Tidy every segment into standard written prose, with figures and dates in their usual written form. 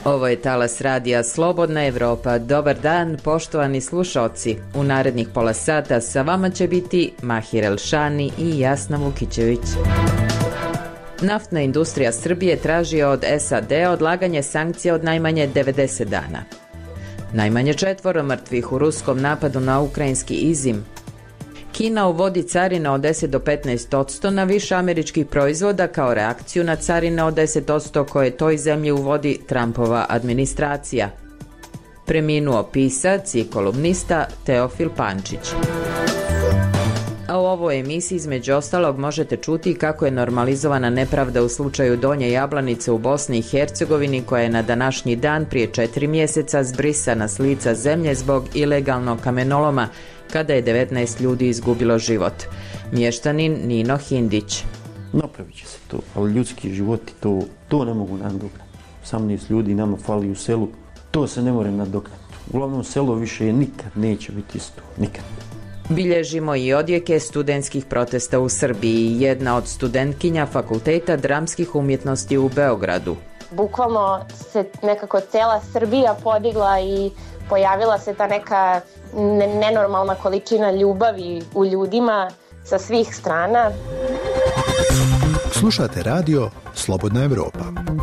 Ovo je talas radija Slobodna Evropa. Dobar dan, poštovani slušalci. U narednih pola sata sa vama će biti Mahir Elšani i Jasna Vukićević. Naftna industrija Srbije traži od SAD odlaganje sankcija od najmanje 90 dana. Najmanje 4 mrtvih u ruskom napadu na ukrajinski Izim. Kina uvodi carine od 10 do 15% na više američkih proizvoda kao reakciju na carine od 10% koje toj zemlji uvodi Trumpova administracija. Preminuo pisac i kolumnista Teofil Pančić. A u ovoj emisiji između ostalog možete čuti kako je normalizovana nepravda u slučaju Donje Jablanice u Bosni i Hercegovini, koja je na današnji dan prije 4 mjeseca zbrisana s lica zemlje zbog ilegalnog kamenoloma, kada je 19 ljudi izgubilo život. Mještanin Nino Hindić. Napravit će se to, ali ljudski životi to ne mogu nadoknati. 18 ljudi nama fali u selu, to se ne more nadoknati. Uglavnom selo više nikad neće biti isto, nikad. Bilježimo i odjeke studentskih protesta u Srbiji. Jedna od studentkinja Fakulteta dramskih umjetnosti u Beogradu. Bukvalno se nekako cela Srbija podigla i pojavila se ta neka nenormalna količina ljubavi u ljudima sa svih strana. Slušate radio Slobodna Evropa.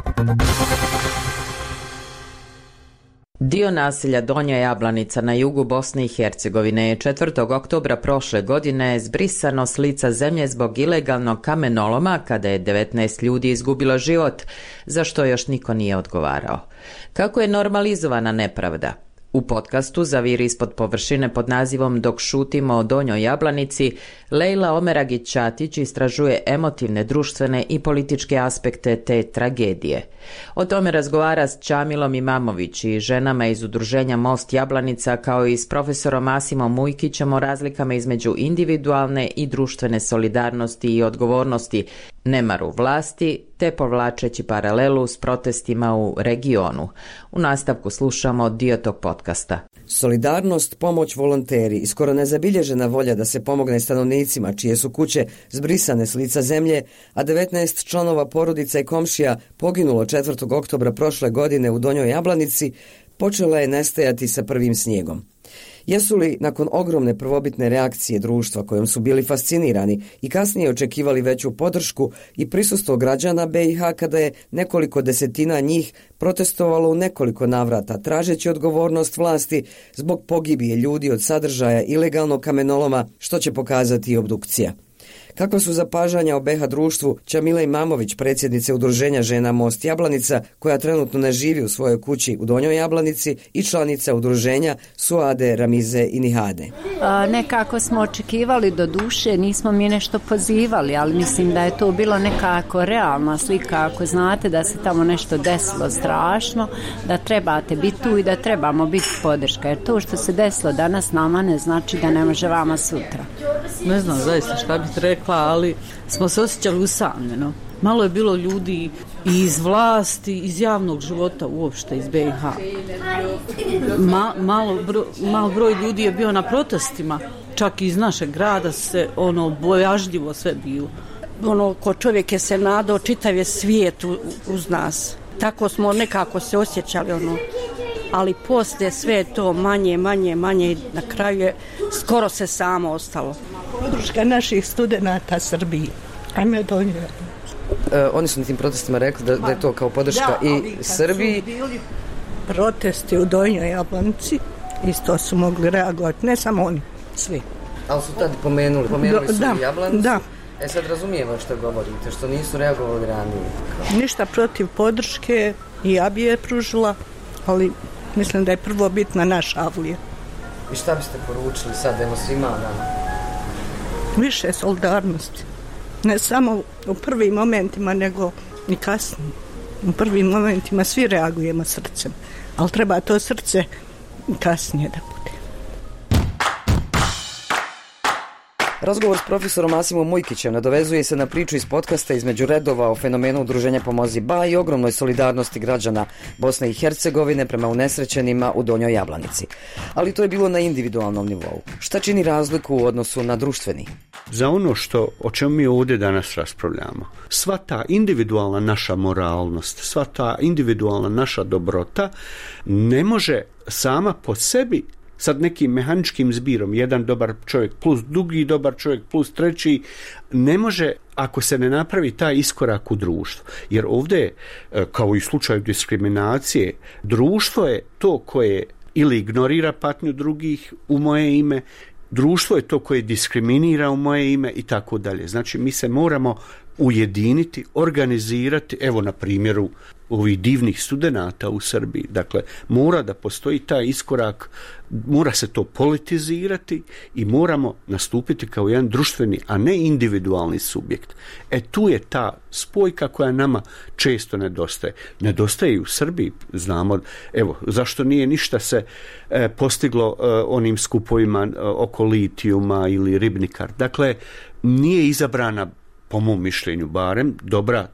Dio naselja Donja Jablanica na jugu Bosne i Hercegovine je 4. oktobra prošle godine zbrisano s lica zemlje zbog ilegalnog kamenoloma, kada je 19 ljudi izgubilo život, za što još niko nije odgovarao. Kako je normalizovana nepravda? U podcastu Zaviri ispod površine pod nazivom Dok šutimo o Donjoj Jablanici, Lejla Omeragić-Ćatić istražuje emotivne, društvene i političke aspekte te tragedije. O tome razgovara s Čamilom Imamović i ženama iz udruženja Most Jablanica, kao i s profesorom Asimom Mujkićem o razlikama između individualne i društvene solidarnosti i odgovornosti, nemaru vlasti, te povlačeći paralelu s protestima u regionu. U nastavku slušamo dio tog podcasta. Solidarnost, pomoć, volonteri i skoro nezabilježena volja da se pomogne stanovnicima čije su kuće zbrisane s lica zemlje, a 19 članova porodica i komšija poginulo 4. oktobra prošle godine u Donjoj Jablanici, počela je nestajati sa prvim snijegom. Jesu li nakon ogromne prvobitne reakcije društva kojom su bili fascinirani i kasnije očekivali veću podršku i prisustvo građana BiH, kada je nekoliko desetina njih protestovalo u nekoliko navrata tražeći odgovornost vlasti zbog pogibije ljudi od sadržaja ilegalnog kamenoloma, što će pokazati i obdukcija? Kakva su zapažanja o BiH društvu, Čamila Imamović, predsjednice udruženja žena Most Jablanica, koja trenutno ne živi u svojoj kući u Donjoj Jablanici, i članica udruženja Suade, Ramize i Nihade. Nekako smo očekivali, do duše nismo mi nešto pozivali, ali mislim da je to bilo nekako realna slika. Ako znate da se tamo nešto desilo strašno, da trebate biti tu i da trebamo biti podrška, jer to što se desilo danas nama ne znači da ne može vama sutra. Ne znam zaista šta bih rekla, ali smo se osjećali usamljeno. Malo je bilo ljudi i iz vlasti, iz javnog života uopšte, iz BiH. Malo broj ljudi je bio na protestima, čak i iz našeg grada se bojažljivo sve bilo. Ko čovjek je se nadao, čitav je svijet uz nas. Tako smo nekako se osjećali, ali poslije sve to manje, na kraju je skoro se samo ostalo. Podrška naših studenata Srbiji. Ajme Donje. Oni su na tim protestima rekli da je to kao podrška i Srbiji. Su bili protesti u Donjoj Jablanici, isto su mogli reagovati, ne samo oni, svi. Ali su tad pomenuli su i Jablanicu. Da. Sad razumijemo što govorite, što nisu reagovali ranije. Ništa protiv podrške, i ja bi je pružila, ali mislim da je prvo bitna naša avlija. I šta biste poručili sad, svima nama? Više solidarnosti. Ne samo u prvim momentima, nego i kasnije. U prvim momentima svi reagujemo srcem, ali treba to srce kasnije da bude. Razgovor s profesorom Asimom Mujkićem nadovezuje se na priču iz podcasta Između redova o fenomenu udruženja Pomozi Ba i ogromnoj solidarnosti građana Bosne i Hercegovine prema unesrećenima u Donjoj Jablanici. Ali to je bilo na individualnom nivou. Šta čini razliku u odnosu na društveni? Za ono o čemu mi ovdje danas raspravljamo, sva ta individualna naša moralnost, sva ta individualna naša dobrota ne može sama po sebi sad nekim mehaničkim zbirom, jedan dobar čovjek plus drugi dobar čovjek plus treći, ne može ako se ne napravi taj iskorak u društvu. Jer ovdje, kao i u slučaju diskriminacije, društvo je to koje ili ignorira patnju drugih u moje ime, društvo je to koje diskriminira u moje ime i tako dalje. Znači, mi se moramo ujediniti, organizirati, evo na primjeru ovih divnih studenata u Srbiji. Dakle, mora da postoji taj iskorak, mora se to politizirati i moramo nastupiti kao jedan društveni, a ne individualni subjekt. Tu je ta spojka koja nama često nedostaje. Nedostaje i u Srbiji, znamo, evo, zašto nije ništa se postiglo onim skupovima oko litijuma ili ribnikar. Dakle, nije izabrana, po mom mišljenju barem, dobra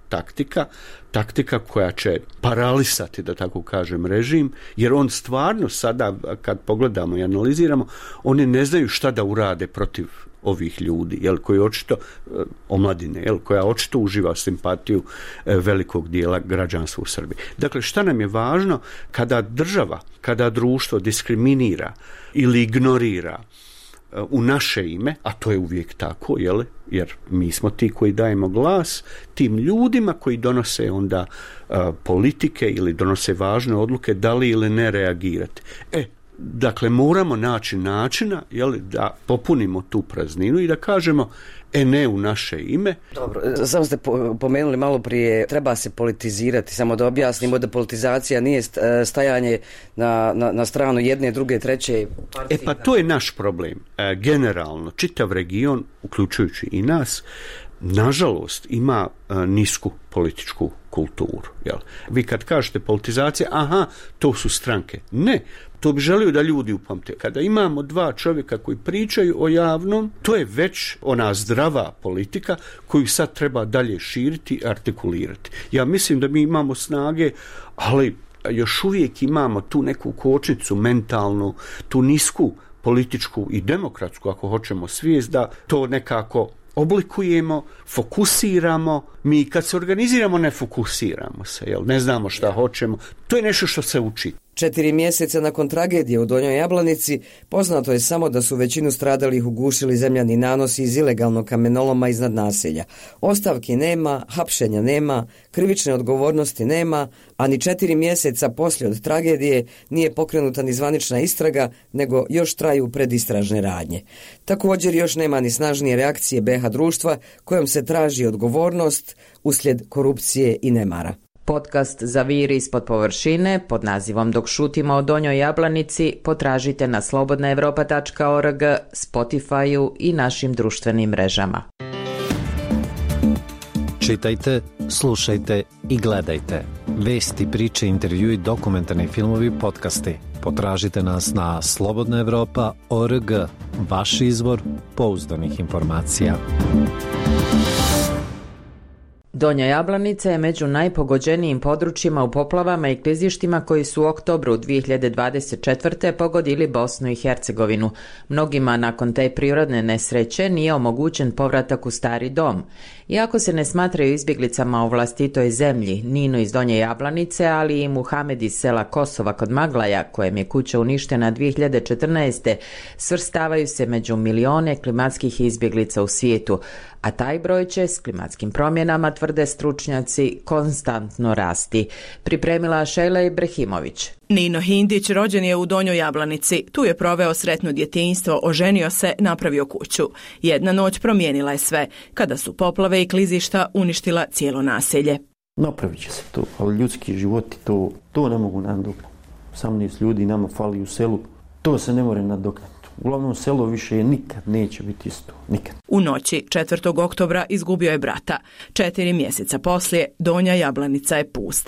taktika koja će paralisati, da tako kažem, režim, jer on stvarno sada, kad pogledamo i analiziramo, oni ne znaju šta da urade protiv ovih ljudi, koji očito, omladine, koja očito uživa simpatiju velikog dijela građanstva u Srbiji. Dakle, šta nam je važno kada država, kada društvo diskriminira ili ignorira u naše ime, a to je uvijek tako, jer mi smo ti koji dajemo glas tim ljudima koji donose onda politike ili donose važne odluke, da li ili ne reagirati. Dakle, moramo naći načina da popunimo tu prazninu i da kažemo ne u naše ime. Dobro, samo ste pomenuli malo prije, treba se politizirati, samo da objasnimo da politizacija nije stajanje na stranu jedne, druge, treće partije. Pa to je naš problem. Generalno, čitav region, uključujući i nas, nažalost ima nisku političku kulturu. Vi kad kažete politizacija, to su stranke. Ne, to bi želio da ljudi upamte. Kada imamo dva čovjeka koji pričaju o javnom, to je već ona zdrava politika koju sad treba dalje širiti i artikulirati. Ja mislim da mi imamo snage, ali još uvijek imamo tu neku kočnicu mentalnu, tu nisku političku i demokratsku, ako hoćemo, svijest da to nekako oblikujemo, fokusiramo. Mi kad se organiziramo ne fokusiramo se, ne znamo šta hoćemo. To je nešto što se uči. 4 mjeseca nakon tragedije u Donjoj Jablanici poznato je samo da su većinu stradalih ugušili zemljani nanosi iz ilegalnog kamenoloma iznad naselja. Ostavki nema, hapšenja nema, krivične odgovornosti nema, a ni 4 mjeseca poslije od tragedije nije pokrenuta ni zvanična istraga, nego još traju predistražne radnje. Također još nema ni snažnije reakcije BiH društva kojom se traži odgovornost uslijed korupcije i nemara. Podcast Zaviri ispod površine pod nazivom Dok šutimo o Donjoj Jablanici potražite na slobodnaevropa.org, Spotify-u i našim društvenim mrežama. Čitajte, slušajte i gledajte. Vesti, priče, intervjui, dokumentarni filmovi, podcasti. Potražite nas na slobodnaevropa.org, vaš izvor pouzdanih informacija. Donja Jablanica je među najpogođenijim područjima u poplavama i klizištima koji su u oktobru 2024. pogodili Bosnu i Hercegovinu. Mnogima nakon te prirodne nesreće nije omogućen povratak u stari dom. Iako se ne smatraju izbjeglicama u vlastitoj zemlji, Nino iz Donje Jablanice, ali i Muhamed iz sela Kosova kod Maglaja, kojem je kuća uništena 2014. svrstavaju se među milione klimatskih izbjeglica u svijetu, a taj broj će s klimatskim promjenama, tvrde stručnjaci, konstantno rasti. Pripremila Šejla Ibrahimović. Nino Hindić rođen je u Donjoj Jablanici. Tu je proveo sretno djetinjstvo, oženio se, napravio kuću. Jedna noć promijenila je sve, kada su poplave i klizišta uništila cijelo naselje. Napravit će se to, ali ljudski životi to ne mogu nadoknati. 18 ljudi nama fali u selu, to se ne more nadoknati. Uglavnom, selo više nikad neće biti isto. Nikad. U noći 4. oktobra izgubio je brata. 4 mjeseca poslije Donja Jablanica je pusta.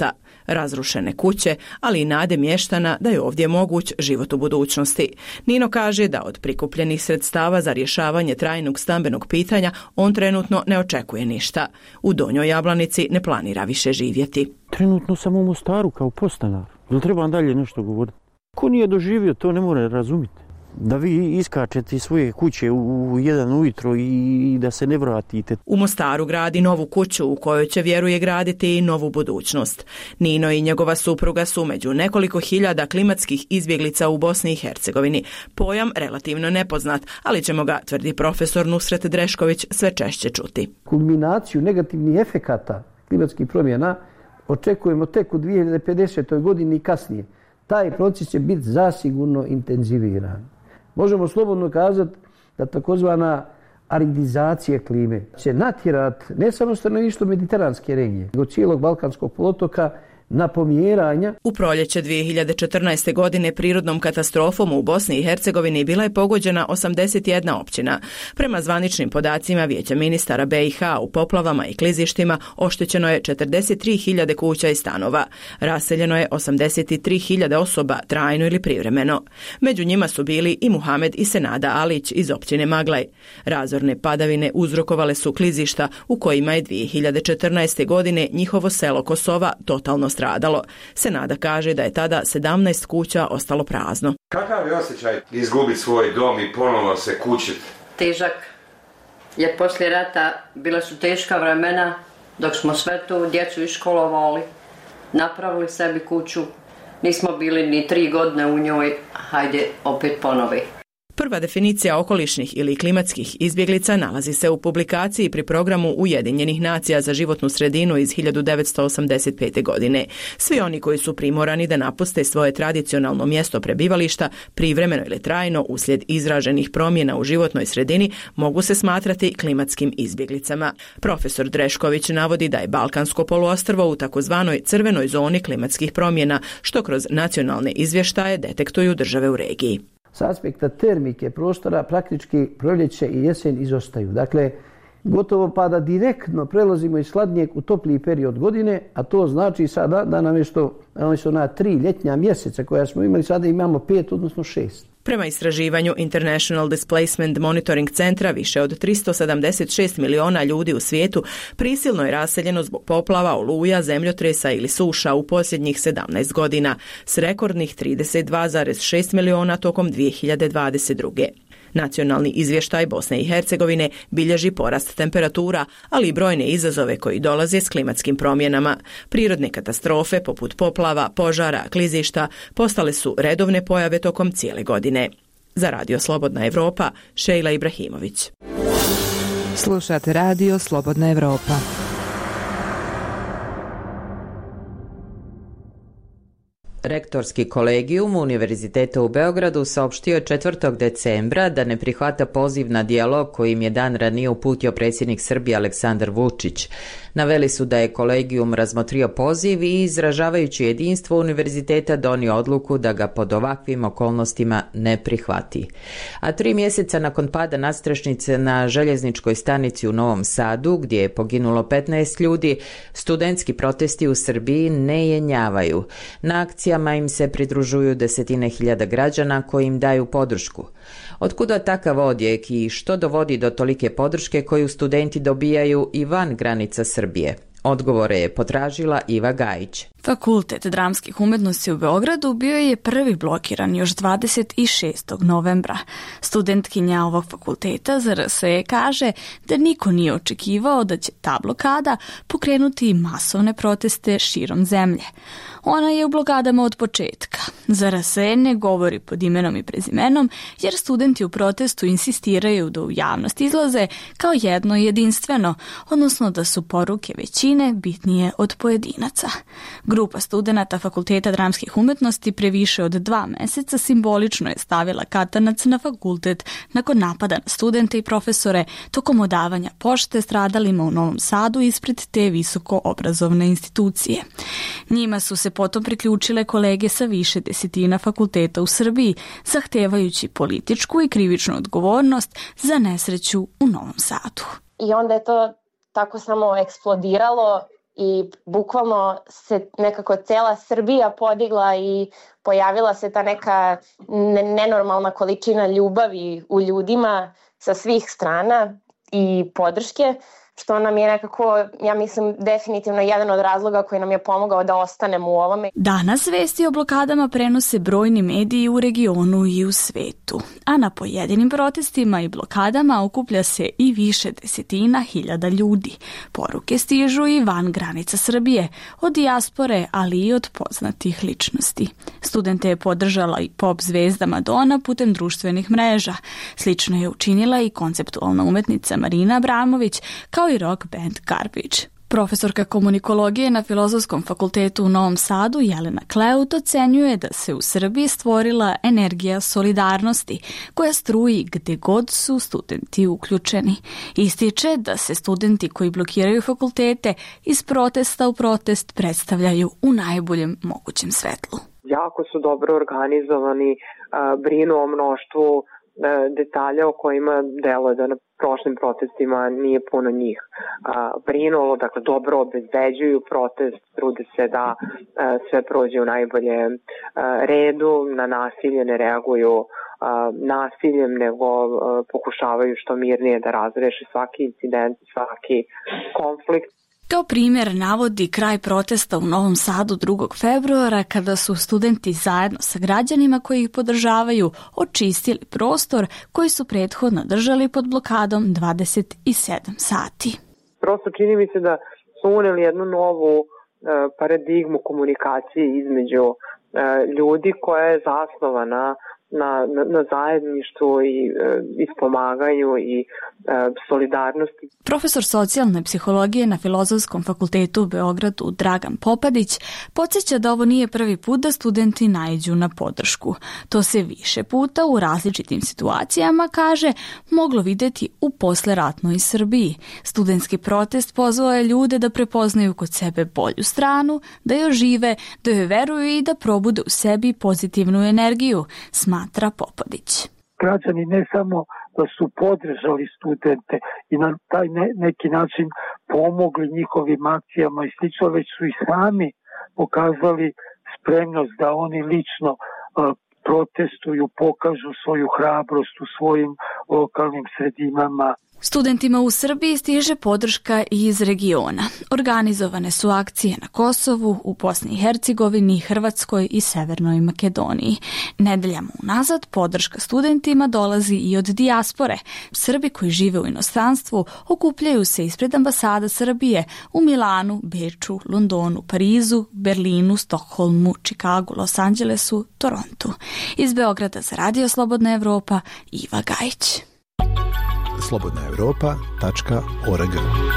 razrušene kuće, ali i nade mještana da je ovdje moguć život u budućnosti. Nino kaže da od prikupljenih sredstava za rješavanje trajnog stambenog pitanja on trenutno ne očekuje ništa. U Donjoj Jablanici ne planira više živjeti. Trenutno sam u Mostaru kao podstanar. Jel trebam dalje nešto govoriti? Ko nije doživio, to ne mora razumjeti. Da vi iskačete iz svoje kuće u 1 ujutro i da se ne vratite. U Mostaru gradi novu kuću u kojoj će, vjeruje, graditi i novu budućnost. Nino i njegova supruga su među nekoliko hiljada klimatskih izbjeglica u Bosni i Hercegovini. Pojam relativno nepoznat, ali ćemo ga, tvrdi profesor Nusret Drešković, sve češće čuti. Kulminaciju negativnih efekata klimatskih promjena očekujemo tek u 2050. godini i kasnije. Taj proces će biti zasigurno intenziviran. Možemo slobodno kazati da takozvana aridizacija klime će natjerati ne samo stanovništvo mediteranske regije, nego cijelog Balkanskog poluotoka na pomjeranja. U proljeće 2014. godine prirodnom katastrofom u Bosni i Hercegovini bila je pogođena 81 općina. Prema zvaničnim podacima Vijeća ministara BiH u poplavama i klizištima oštećeno je 43.000 kuća i stanova. Raseljeno je 83.000 osoba trajno ili privremeno. Među njima su bili i Muhamed i Senada Alić iz općine Maglaj. Razorne padavine uzrokovale su klizišta u kojima je 2014. godine njihovo selo Kosova totalno stradalo. Senada kaže da je tada 17 kuća ostalo prazno. Kakav je osjećaj izgubiti svoj dom i ponovno se kućiti? Težak, jer poslije rata bila su teška vremena dok smo sve tu djecu iškolovali, napravili sebi kuću, nismo bili ni 3 godine u njoj, hajde opet ponovi. Prva definicija okolišnih ili klimatskih izbjeglica nalazi se u publikaciji pri programu Ujedinjenih nacija za životnu sredinu iz 1985. godine. Svi oni koji su primorani da napuste svoje tradicionalno mjesto prebivališta, privremeno ili trajno uslijed izraženih promjena u životnoj sredini, mogu se smatrati klimatskim izbjeglicama. Profesor Drešković navodi da je Balkansko poluostrvo u takozvanoj crvenoj zoni klimatskih promjena, što kroz nacionalne izvještaje detektuju države u regiji. S aspekta termike prostora praktički proljeće i jesen izostaju. Dakle, gotovo pa da direktno prelazimo iz hladnijeg u topliji period godine, a to znači sada da nam je ona 3 ljetnja mjeseca koja smo imali, sada imamo 5, odnosno 6. Prema istraživanju International Displacement Monitoring centra, više od 376 miliona ljudi u svijetu prisilno je raseljeno zbog poplava, oluja, zemljotresa ili suša u posljednjih 17 godina, s rekordnih 32,6 miliona tokom 2022. Nacionalni izvještaj Bosne i Hercegovine bilježi porast temperatura, ali i brojne izazove koji dolaze s klimatskim promjenama. Prirodne katastrofe poput poplava, požara, klizišta postale su redovne pojave tokom cijele godine. Za Radio Slobodna Evropa, Šejla Ibrahimović. Slušate Radio Slobodna Evropa. Rektorski kolegijum Univerziteta u Beogradu saopštio 4. decembra da ne prihvata poziv na dijalog kojim je dan ranije uputio predsjednik Srbije Aleksandar Vučić. Naveli su da je kolegijum razmotrio poziv i izražavajući jedinstvo univerziteta donio odluku da ga pod ovakvim okolnostima ne prihvati. A 3 mjeseca nakon pada nadstrešnice na željezničkoj stanici u Novom Sadu, gdje je poginulo 15 ljudi, studentski protesti u Srbiji ne jenjavaju. Na akcijama im se pridružuju desetine hiljada građana koji im daju podršku. Otkuda takav odjek i što dovodi do tolike podrške koju studenti dobijaju i van granica Srbije? Odgovore je potražila Iva Gajić. Fakultet dramskih umjetnosti u Beogradu bio je prvi blokiran još 26. novembra. Studentkinja ovog fakulteta ZRSE kaže da niko nije očekivao da će ta blokada pokrenuti masovne proteste širom zemlje. Ona je u blokadama od početka. ZRSE ne govori pod imenom i prezimenom jer studenti u protestu insistiraju da u javnost izlaze kao jedno jedinstveno, odnosno da su poruke većine bitnije od pojedinaca. Grupa studenata Fakulteta dramskih umjetnosti pre više od 2 mjeseca simbolično je stavila katanac na fakultet nakon napada na studente i profesore tokom odavanja pošte stradalima u Novom Sadu ispred te visoko obrazovne institucije. Njima su se potom priključile kolege sa više desetina fakulteta u Srbiji, zahtevajući političku i krivičnu odgovornost za nesreću u Novom Sadu. I onda je to tako samo eksplodiralo i bukvalno se nekako cela Srbija podigla i pojavila se ta neka nenormalna količina ljubavi u ljudima sa svih strana i podrške, što nam je nekako, ja mislim, definitivno jedan od razloga koji nam je pomogao da ostanemo u ovome. Danas vesti o blokadama prenose brojni mediji u regionu i u svetu, a na pojedinim protestima i blokadama okuplja se i više desetina hiljada ljudi. Poruke stižu i van granica Srbije, od dijaspore, ali i od poznatih ličnosti. Studente je podržala i pop zvezda Madonna putem društvenih mreža. Slično je učinila i konceptualna umetnica Marina Abramović, kao i rock band Garbage. Profesorka komunikologije na Filozofskom fakultetu u Novom Sadu Jelena Kleut ocenjuje da se u Srbiji stvorila energija solidarnosti koja struji gde god su studenti uključeni. Ističe da se studenti koji blokiraju fakultete iz protesta u protest predstavljaju u najboljem mogućem svetlu. Jako su dobro organizovani, brinu o mnoštvu detalja o kojima deluje da na prošlim protestima nije puno njih brinulo, dakle dobro obezbeđuju protest, trude se da sve prođe u najboljem redu, na nasilje ne reaguju nasiljem, nego pokušavaju što mirnije da razreše svaki incident, svaki konflikt. Kao primjer navodi kraj protesta u Novom Sadu 2. februara kada su studenti zajedno sa građanima koji ih podržavaju očistili prostor koji su prethodno držali pod blokadom 27 sati. Prosto čini mi se da su uneli jednu novu paradigmu komunikacije između ljudi koja je zasnovana na zajedništvu i ispomaganju i solidarnosti. Profesor socijalne psihologije na Filozofskom fakultetu u Beogradu Dragan Popadić podsjeća da ovo nije prvi put da studenti naiđu na podršku. To se više puta u različitim situacijama, kaže, moglo vidjeti u posleratnoj Srbiji. Studentski protest pozvao je ljude da prepoznaju kod sebe bolju stranu, da joj žive, da joj veruju i da probude u sebi pozitivnu energiju, smatra Popadić. Građani ne samo da su podržali studente i na taj neki način pomogli njihovim akcijama i slično, već su i sami pokazali spremnost da oni lično protestuju, pokažu svoju hrabrost u svojim lokalnim sredinama. Studentima u Srbiji stiže podrška i iz regiona. Organizovane su akcije na Kosovu, u Bosni i Hercegovini, Hrvatskoj i Severnoj Makedoniji. Nedeljama unazad podrška studentima dolazi i od dijaspore. Srbi koji žive u inostranstvu okupljaju se ispred ambasada Srbije u Milanu, Beču, Londonu, Parizu, Berlinu, Stokholmu, Čikagu, Los Angelesu, Torontu. Iz Beograda za Radio Slobodna Evropa, Iva Gajić. slobodnaevropa.org.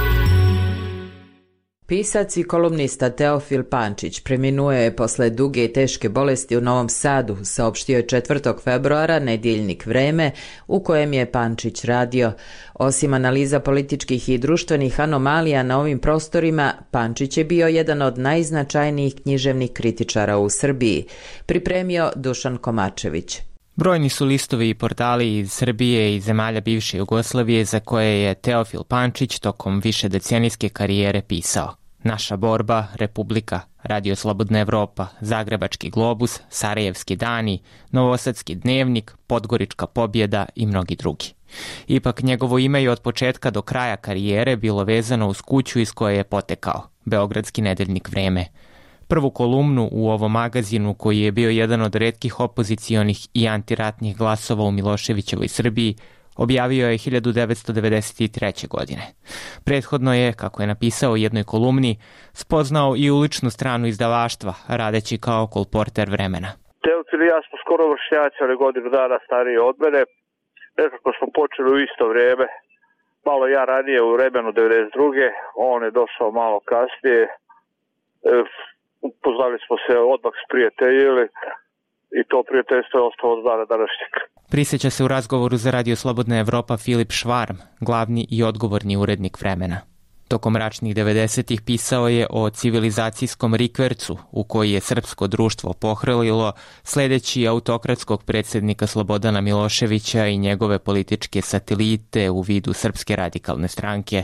Pisac i kolumnista Teofil Pančić preminuo je posle duge i teške bolesti u Novom Sadu, saopštio je 4. februara nedjeljnik Vreme u kojem je Pančić radio. Osim analiza političkih i društvenih anomalija na ovim prostorima, Pančić je bio jedan od najznačajnijih književnih kritičara u Srbiji, pripremio Dušan Komačević. Brojni su listovi i portali iz Srbije i zemalja bivše Jugoslavije za koje je Teofil Pančić tokom višedecenijske karijere pisao. Naša borba, Republika, Radio Slobodna Evropa, Zagrebački globus, Sarajevski dani, Novosadski dnevnik, Podgorička pobjeda i mnogi drugi. Ipak njegovo ime je od početka do kraja karijere bilo vezano uz kuću iz koje je potekao, Beogradski nedeljnik Vreme. Prvu kolumnu u ovom magazinu, koji je bio jedan od retkih opozicionih i antiratnih glasova u Miloševićevoj Srbiji, objavio je 1993. godine. Prethodno je, kako je napisao u jednoj kolumni, spoznao i uličnu stranu izdavaštva, radeći kao kolporter Vremena. Teofil i ja smo skoro vršnjaci, ali godinu dana stariji od mene. Nekako smo počeli u isto vrijeme. Malo ja ranije u Vremenu 92. On je došao malo kasnije. Upoznali smo se, odmah sprijateljili i to prijateljstvo je ostalo od dana današnjeg. Prisjeća se u razgovoru za Radio Slobodna Evropa Filip Švarm, glavni i odgovorni urednik Vremena. Tokom mračnih 90-ih pisao je o civilizacijskom rikvercu u koji je srpsko društvo pohrlilo sledeći autokratskog predsjednika Slobodana Miloševića i njegove političke satelite u vidu Srpske radikalne stranke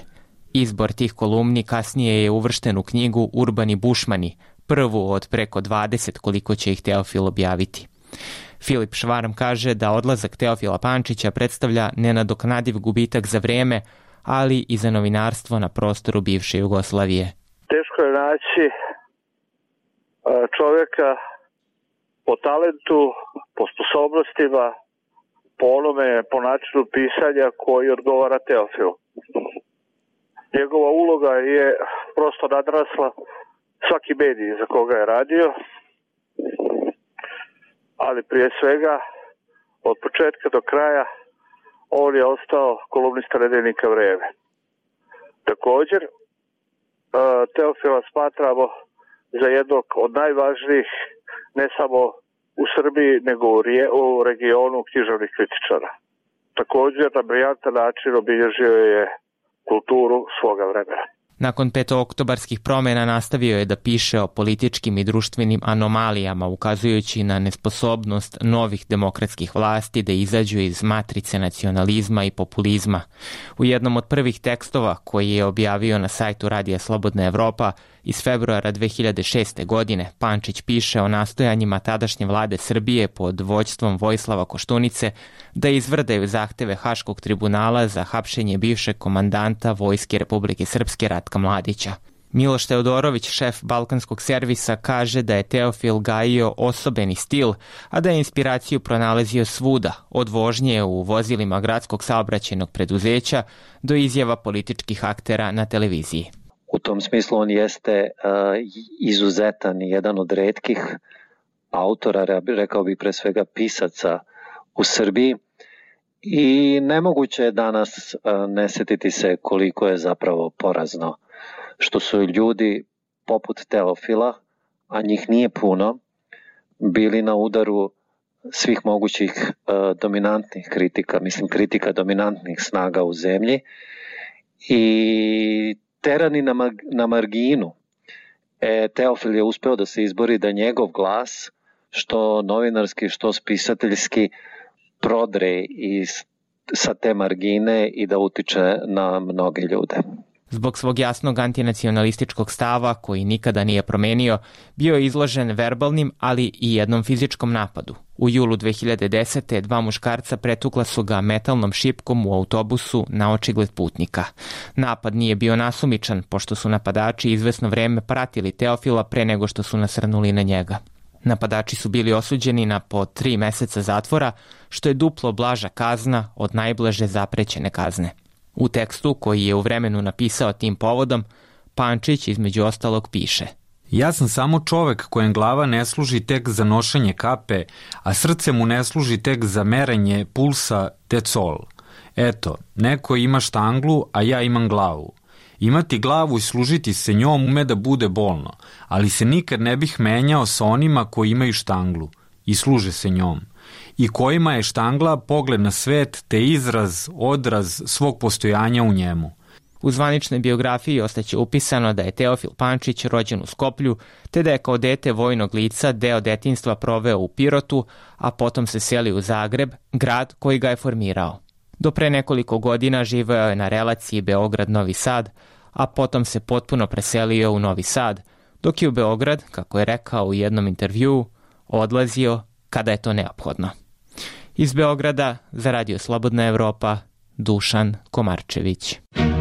Izbor tih kolumni kasnije je uvršten u knjigu Urbani bušmani, prvu od preko 20 koliko će ih Teofil objaviti. Filip Švarm kaže da odlazak Teofila Pančića predstavlja nenadoknadiv gubitak za vreme, ali i za novinarstvo na prostoru bivše Jugoslavije. Teško je naći čovjeka po talentu, po sposobnostima, po onome, po načinu pisanja koji odgovara Teofilu. Njegova uloga je prosto nadrasla svaki medij za koga je radio, ali prije svega od početka do kraja on je ostao kolumnista nedeljnika Vreme. Također, Teofila smatramo za jednog od najvažnijih, ne samo u Srbiji, nego u regionu književnih kritičara. Također, na briljantan način obilježio je kulturu svoga vremena. Nakon petooktobarskih promjena nastavio je da piše o političkim i društvenim anomalijama, ukazujući na nesposobnost novih demokratskih vlasti da izađu iz matrice nacionalizma i populizma. U jednom od prvih tekstova koji je objavio na sajtu Radija Slobodna Evropa iz februara 2006. godine, Pančić piše o nastojanjima tadašnje vlade Srbije pod vođstvom Vojislava Koštunice da izvrdaju zahteve Haškog tribunala za hapšenje bivšeg komandanta Vojske Republike Srpske Ratka Mladića. Miloš Teodorović, šef Balkanskog servisa, kaže da je Teofil gajio osobeni stil, a da je inspiraciju pronalazio svuda, od vožnje u vozilima gradskog saobraćajnog preduzeća do izjava političkih aktera na televiziji. U tom smislu on jeste izuzetan i jedan od retkih autora, rekao bih pre svega pisaca u Srbiji, i nemoguće je danas ne setiti se koliko je zapravo porazno što su ljudi poput Teofila, a njih nije puno, bili na udaru svih mogućih dominantnih kritika, mislim kritika dominantnih snaga u zemlji, i terani na marginu. Teofil je uspeo da se izbori da njegov glas, što novinarski, što spisateljski, prodre sa te margine i da utiče na mnoge ljude. Zbog svog jasnog antinacionalističkog stava, koji nikada nije promenio, bio je izložen verbalnim, ali i jednom fizičkom napadu. U julu 2010. 2 muškarca pretukla su ga metalnom šipkom u autobusu na očigled putnika. Napad nije bio nasumičan, pošto su napadači izvesno vreme pratili Teofila pre nego što su nasrnuli na njega. Napadači su bili osuđeni na po 3 meseca zatvora, što je duplo blaža kazna od najblaže zaprećene kazne. U tekstu koji je u vremenu napisao tim povodom, Pančić između ostalog piše: Ja sam samo čovek kojem glava ne služi tek za nošenje kape, a srce mu ne služi tek za merenje pulsa decol. Eto, neko ima štanglu, a ja imam glavu. Imati glavu i služiti se njom ume da bude bolno, ali se nikad ne bih menjao sa onima koji imaju štanglu i služe se njom, i kojima je štangla pogled na svet te odraz svog postojanja u njemu. U zvaničnoj biografiji ostaće upisano da je Teofil Pančić rođen u Skoplju, te da je kao dete vojnog lica deo detinjstva proveo u Pirotu, a potom se selio u Zagreb, grad koji ga je formirao. Do pre nekoliko godina živeo je na relaciji Beograd-Novi Sad, a potom se potpuno preselio u Novi Sad, dok je u Beograd, kako je rekao u jednom intervjuu, odlazio kada je to neophodno. Iz Beograda za Radio Slobodna Evropa, Dušan Komarčević.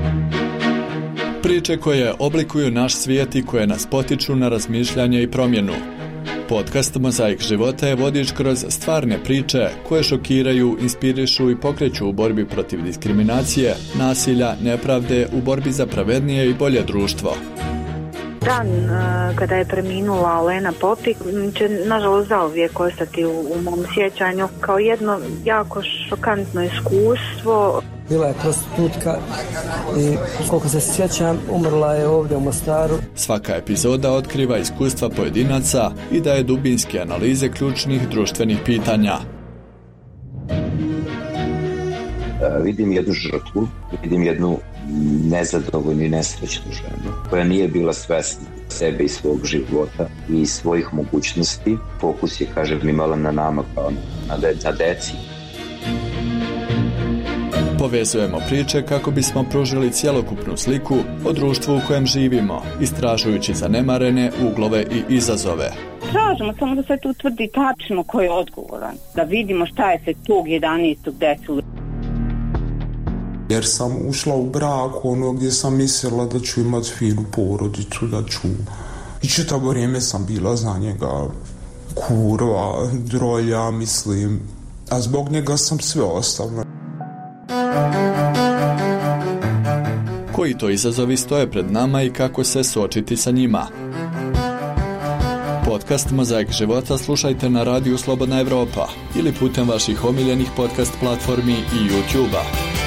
Priče koje oblikuju naš svijet i koje nas potiču na razmišljanje i promjenu. Podcast Mozaik života je vodič kroz stvarne priče koje šokiraju, inspirišu i pokreću u borbi protiv diskriminacije, nasilja, nepravde, u borbi za pravednije i bolje društvo. Dan kada je preminula Olena Popik će nažalost zauvijek ostati u mom sjećanju kao jedno jako šokantno iskustvo. Bila je prostitutka i koliko se sjećam umrla je ovdje u Mostaru. Svaka epizoda otkriva iskustva pojedinaca i daje dubinske analize ključnih društvenih pitanja. Vidim jednu žrtvu, vidim jednu nezadovoljnu i nesrećnu ženu koja nije bila svesna sebe i svog života i svojih mogućnosti. Fokus je, kažem, imala na nama kao na deci. Povezujemo priče kako bismo pružili cjelokupnu sliku o društvu u kojem živimo, istražujući zanemarene uglove i izazove. Tražimo samo da se tu utvrdi tačno ko je odgovoran, da vidimo šta je se tog 11. desilo. Jer sam ušla u brak gdje sam mislila da ću imati finu porodicu, da ću... I čitavo vrijeme sam bila za njega kurva, drolja, mislim, a zbog njega sam sve ostavila. Koji to izazovi stoje pred nama i kako se suočiti sa njima? Podcast Mozaik života slušajte na radiju Slobodna Evropa ili putem vaših omiljenih podcast platformi i YouTube-a.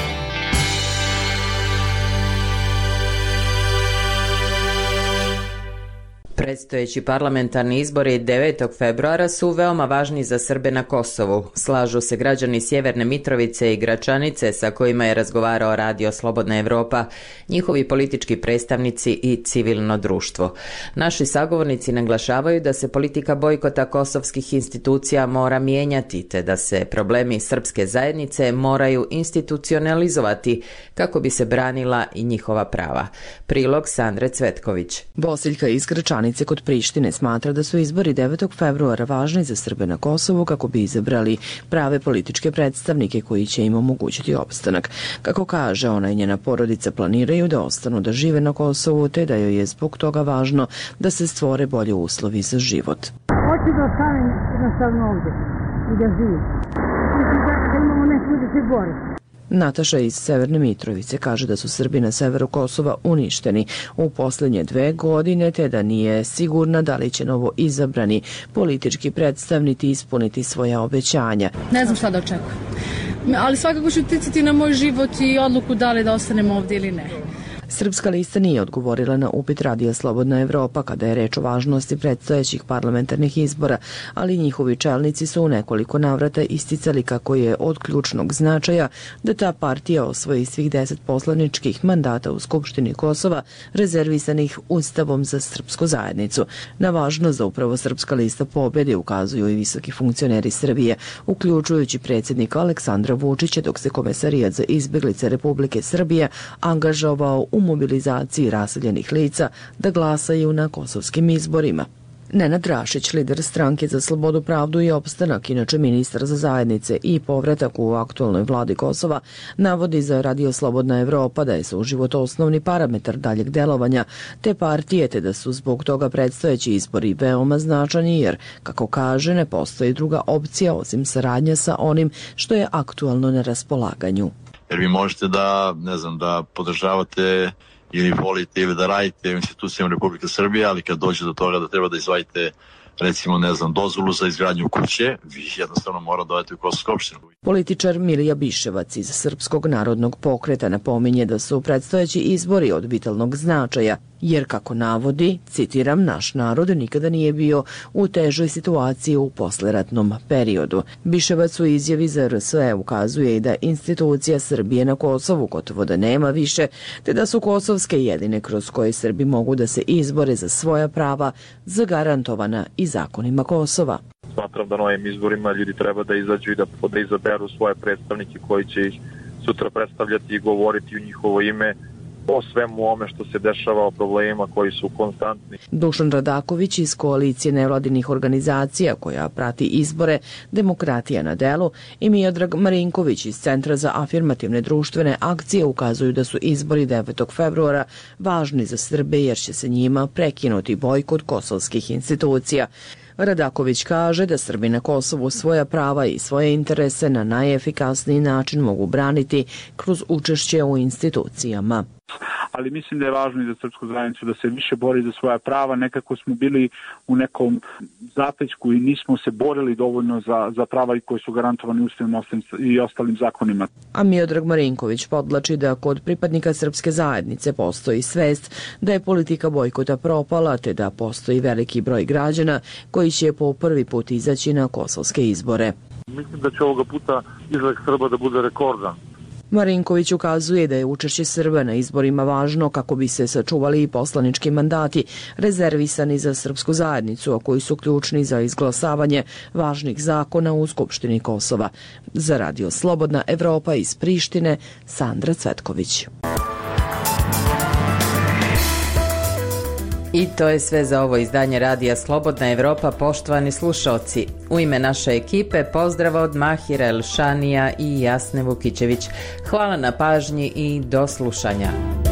Predstojeći parlamentarni izbori 9. februara su veoma važni za Srbe na Kosovu. Slažu se građani Sjeverne Mitrovice i Gračanice sa kojima je razgovarao Radio Slobodna Evropa, njihovi politički predstavnici i civilno društvo. Naši sagovornici naglašavaju da se politika bojkota kosovskih institucija mora mijenjati, te da se problemi srpske zajednice moraju institucionalizovati kako bi se branila i njihova prava. Prilog Sandre Cvetković. Bosiljka iz Gračanice kod Prištine smatra da su izbori 9. februara važni za Srbe na Kosovu kako bi izabrali prave političke predstavnike koji će im omogućiti opstanak. Kako kaže, ona i njena porodica planiraju da ostanu da žive na Kosovu, te da joj je zbog toga važno da se stvore bolje uslovi za život. Hoću da ostanem jednostavno ovdje i da živim. Da imamo nešto da se bori. Nataša iz Severne Mitrovice kaže da su Srbi na severu Kosova uništeni u posljednje 2 godine, te da nije sigurna da li će novo izabrani politički predstavnici ispuniti svoja obećanja. Ne znam šta da očekujem, ali svakako ću uticati na moj život i odluku da li da ostanem ovdje ili ne. Srpska lista nije odgovorila na upit Radija Slobodna Evropa kada je reč o važnosti predstojećih parlamentarnih izbora, ali njihovi čelnici su u nekoliko navrata isticali kako je od ključnog značaja da ta partija osvoji svih 10 poslaničkih mandata u Skupštini Kosova rezervisanih Ustavom za srpsku zajednicu. Na važnost da upravo Srpska lista pobedi ukazuju i visoki funkcioneri Srbije, uključujući predsjednika Aleksandra Vučića, dok se Komesarijat za izbjeglice Republike Srbije angažovao u mobilizaciji raseljenih lica da glasaju na kosovskim izborima. Nenad Rašić, lider stranke za slobodu, pravdu i opstanak, inače ministar za zajednice i povratak u aktualnoj vladi Kosova, navodi za Radio Slobodna Evropa da je suživot osnovni parametar daljeg delovanja te partije, te da su zbog toga predstojeći izbori veoma značajni jer, kako kaže, ne postoji druga opcija osim saradnja sa onim što je aktualno na raspolaganju. Jer vi možete da, ne znam, da podržavate ili volite ili da radite u institucijama Republike Srbije, ali kad dođe do toga da treba da izvadite, recimo, ne znam, dozvolu za izgradnju kuće, vi jednostavno mora dodati u Kosovsku opštinu. Političar Milija Biševac iz Srpskog narodnog pokreta napominje da su predstojeći izbori od vitalnog značaja, jer, kako navodi, citiram, naš narod nikada nije bio u težoj situaciji u posleratnom periodu. Biševac u izjavi za RSE ukazuje i da institucija Srbije na Kosovu gotovo da nema više, te da su kosovske jedine kroz koje Srbi mogu da se izbore za svoja prava zagarantovana i zakonima Kosova. Smatram da na ovim izborima ljudi treba da izađu i da izaberu svoje predstavnike koji će ih sutra predstavljati i govoriti u njihovo ime o svemu ome što se dešava, o problemima koji su konstantni. Dušan Radaković iz koalicije nevladinih organizacija koja prati izbore Demokratija na delu i Miodrag Marinković iz Centra za afirmativne društvene akcije ukazuju da su izbori 9. februara važni za Srbe jer će se njima prekinuti bojkot kosovskih institucija. Radaković kaže da Srbi na Kosovu svoja prava i svoje interese na najefikasniji način mogu braniti kroz učešće u institucijama. Ali mislim da je važno i za srpsku zajednicu da se više bori za svoja prava. Nekako smo bili u nekom zapećku i nismo se borili dovoljno za prava koji su garantovani Ustavom i ostalim zakonima. A Miodrag Marinković podlači da kod pripadnika srpske zajednice postoji svest da je politika bojkota propala, te da postoji veliki broj građana koji će po prvi put izaći na kosovske izbore. Mislim da će ovoga puta izlazak Srba da bude rekordan. Marinković ukazuje da je učešće Srba na izborima važno kako bi se sačuvali i poslanički mandati rezervisani za srpsku zajednicu, a koji su ključni za izglasavanje važnih zakona u Skupštini Kosova. Za Radio Slobodna Evropa iz Prištine, Sandra Cvetković. I to je sve za ovo izdanje Radija Slobodna Evropa, poštovani slušaoci. U ime naše ekipe pozdrav od Mahira Elšanija i Jasne Vukićević. Hvala na pažnji i do slušanja.